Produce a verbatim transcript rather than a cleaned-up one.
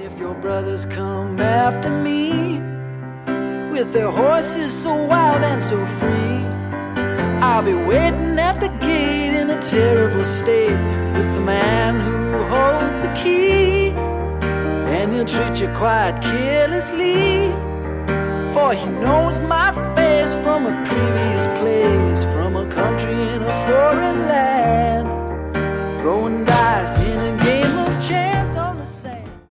If your brothers come after me with their horses so wild and so free, I'll be waiting at the gate in a terrible state with the man who holds the key. And he'll treat you quite carelessly, for he knows my face from a previous place.